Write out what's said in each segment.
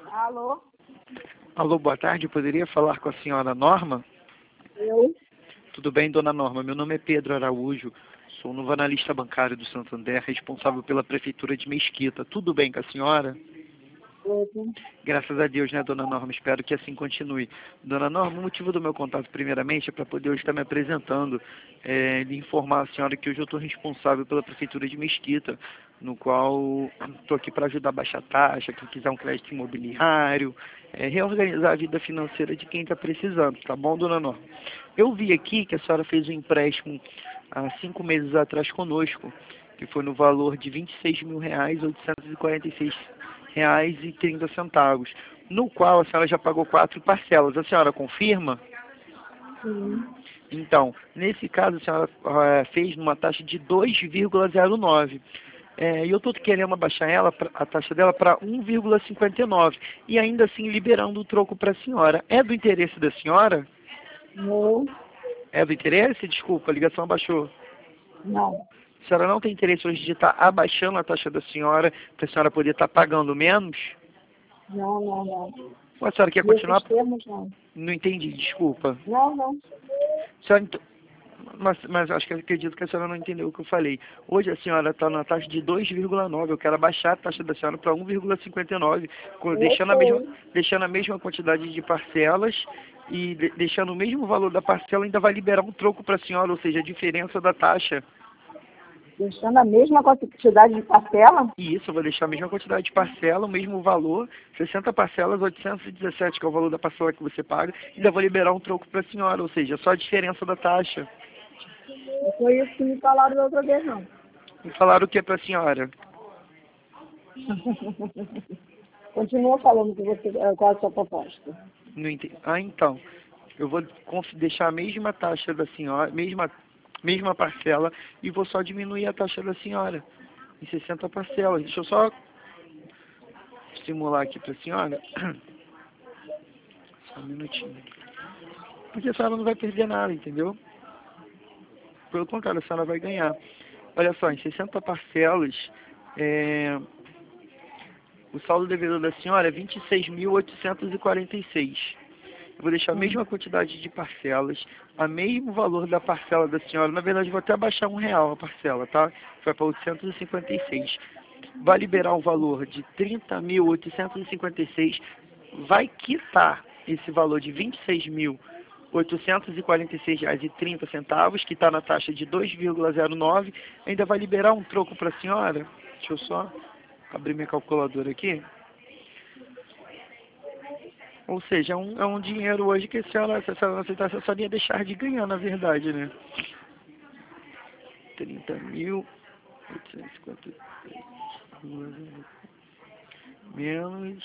Alô? Alô, boa tarde. Eu poderia falar com a senhora Norma? Eu? Tudo bem, dona Norma? Meu nome é Pedro Araújo. Sou novo analista bancário do Santander, responsável pela Prefeitura de Mesquita. Tudo bem com a senhora? Tudo. Graças a Deus, né, dona Norma? Espero que assim continue. Dona Norma, o motivo do meu contato, primeiramente, é para poder hoje estar me apresentando, lhe informar a senhora que hoje eu estou responsável pela Prefeitura de Mesquita, no qual estou aqui para ajudar a baixar a taxa, quem quiser um crédito imobiliário, reorganizar a vida financeira de quem está precisando, tá bom, dona Norma? Eu vi aqui que a senhora fez um empréstimo há 5 meses atrás conosco, que foi no valor de R$ 26.846,30, no qual a senhora já pagou 4 parcelas. A senhora confirma? Sim. Então, nesse caso, a senhora fez numa taxa de 2,09. E eu estou querendo abaixar a taxa dela para 1,59. E ainda assim liberando o troco para a senhora. É do interesse da senhora? Não. É do interesse? Desculpa, a ligação abaixou. Não. A senhora não tem interesse hoje de estar abaixando a taxa da senhora para a senhora poder estar pagando menos? Não, não, não. Ou a senhora quer continuar? Nesses termos, não. Não entendi, desculpa. Não, não. A senhora, mas acho que acredito que a senhora não entendeu o que eu falei. Hoje a senhora está na taxa de 2,9. Eu quero abaixar a taxa da senhora para 1,59, deixando a mesma quantidade de parcelas e deixando o mesmo valor da parcela, ainda vai liberar um troco para a senhora, ou seja, a diferença da taxa. Deixando a mesma quantidade de parcela? E isso, eu vou deixar a mesma quantidade de parcela, o mesmo valor, 60 parcelas, 817, que é o valor da parcela que você paga, e ainda vou liberar um troco para a senhora, ou seja, só a diferença da taxa. Não foi isso que me falaram da outra vez, não. E falaram o que para a senhora? Continua falando que você, qual é a sua proposta. Não entendi. Então, eu vou deixar a mesma taxa da senhora, mesma parcela, e vou só diminuir a taxa da senhora em 60 parcelas. Deixa eu só simular aqui para a senhora. Só um minutinho. Porque a senhora não vai perder nada, entendeu? Pelo contrário, a senhora vai ganhar. Olha só, em 60 parcelas, o saldo devedor da senhora é 26.846. Eu vou deixar a mesma quantidade de parcelas, o mesmo valor da parcela da senhora. Na verdade, vou até abaixar R$ 1 a parcela, tá? Vai para 856. Vai liberar um valor de 30.856. Vai quitar esse valor de R$ 26.846,30, que está na taxa de 2,09. Ainda vai liberar um troco para a senhora. Deixa eu só abrir minha calculadora aqui. Ou seja, é um dinheiro hoje que se a senhora aceitasse, a senhora ia deixar de ganhar, na verdade, né? 30.850 menos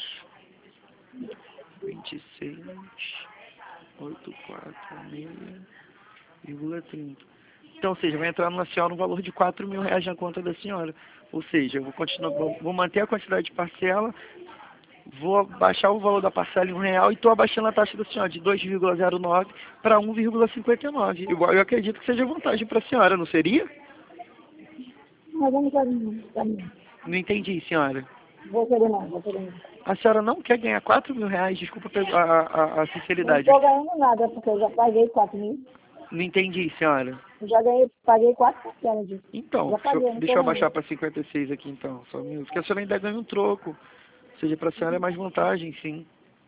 26.846,30. Então, ou seja, vai entrar na senhora um valor de R$ 4.000 na conta da senhora. Ou seja, eu vou manter a quantidade de parcela, vou abaixar o valor da parcela em R$ 1 e estou abaixando a taxa da senhora de 2,09 para 1,59. Eu acredito que seja vantagem para a senhora, não seria? Mas eu não quero não. Não entendi, senhora. Vou querer não, vou querer não. A senhora não quer ganhar R$ 4.000? Desculpa a Eu não sinceridade. estou ganhando nada, porque eu já paguei 4.000. Não entendi, senhora. Eu já paguei 4 parcelas disso. Então, Já paguei, não deixa tô eu ganhando. abaixar para 56 aqui, então. Só um minuto. Porque a senhora ainda ganha um troco. Ou seja, para a senhora é mais vantagem, sim.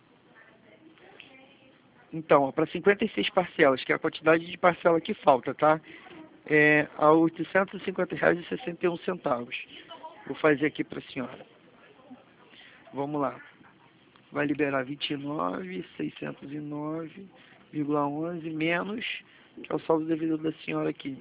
Então, para 56 parcelas, que é a quantidade de parcela que falta, tá? A R$ 850,61. Vou fazer aqui para a senhora. Vamos lá. Vai liberar 29.609,11 menos, que é o saldo devedor da senhora aqui,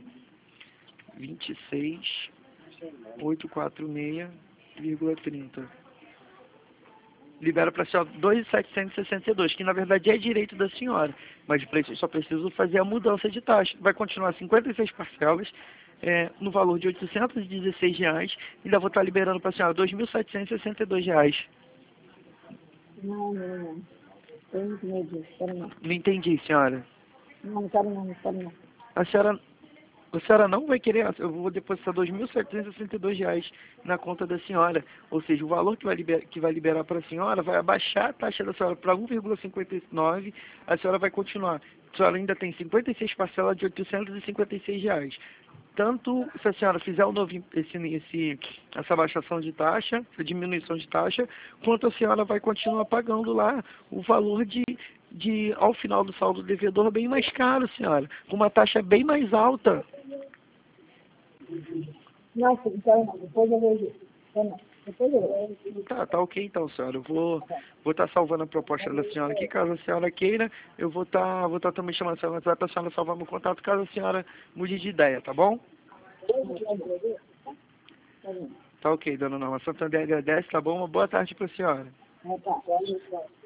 26.846,30. Libera para a senhora 2.762, que na verdade é direito da senhora, mas para isso eu só preciso fazer a mudança de taxa. Vai continuar 56 parcelas, no valor de R$ 816, e ainda vou estar liberando para a senhora R$ 2.762. Não, não, não. Eu não tenho disso, quero não. Não entendi, senhora. Não, não quero não, não quero não. A senhora A senhora não vai querer, eu vou depositar R$ 2.762 na conta da senhora. Ou seja, o valor que vai liberar para a senhora vai abaixar a taxa da senhora para 1,59, a senhora vai continuar. A senhora ainda tem 56 parcelas de R$ 856. Tanto se a senhora fizer o novo, essa baixação de taxa, essa diminuição de taxa, quanto a senhora vai continuar pagando lá o valor ao final do saldo devedor bem mais caro, senhora, com uma taxa bem mais alta. Não, então não, depois eu vejo. Então não, depois eu vejo. Tá ok então, senhora. Eu vou estar salvando a proposta da senhora aqui, caso a senhora queira, eu vou estar também chamando a senhora para a senhora salvar meu contato, caso a senhora mude de ideia, tá bom? Tá ok, dona Norma. Santander agradece, tá bom? Uma boa tarde para a senhora. Tá,